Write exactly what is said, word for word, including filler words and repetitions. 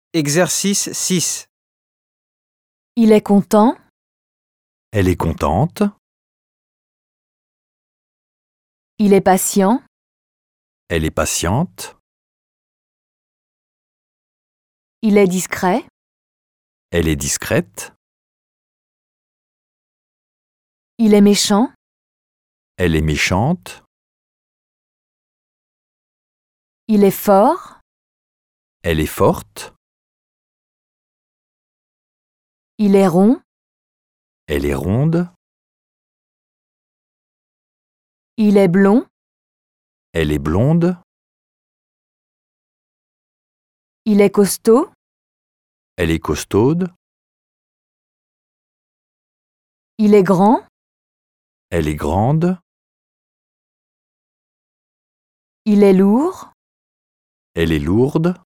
Exercice six. Il est content. Elle est contente. Il est patient. Elle est patiente. Il est discret. Elle est discrète. Il est méchant. Elle est méchante. Il est fort. Elle est forte. Il est rond. Elle est ronde. Il est blond. Elle est blonde. Il est costaud. Elle est costaude. Il est grand. Elle est grande. Il est lourd. Elle est lourde.